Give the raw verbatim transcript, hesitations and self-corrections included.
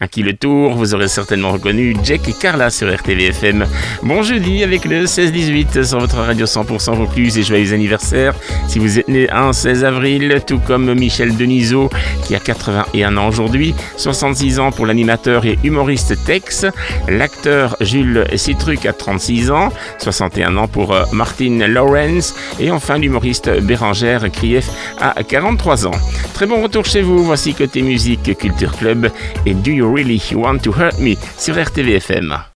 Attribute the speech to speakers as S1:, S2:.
S1: À qui le tour, vous aurez certainement reconnu Jack et Carla sur R T V F M. Bon jeudi avec le seize dix-huit sur votre radio cent pour cent Vaucluse et joyeux anniversaire si vous êtes né un seize avril, tout comme Michel Denisot qui a quatre-vingt-un ans aujourd'hui, soixante-six ans pour l'animateur et humoriste Tex, l'acteur Jules Citruc a trente-six ans, soixante et un ans pour Martin Lawrence et enfin l'humoriste Bérangère Krief a quarante-trois ans. Très bon retour chez vous, voici côté musique Culture Club et Do You Really Want to Hurt Me sur R T V F M.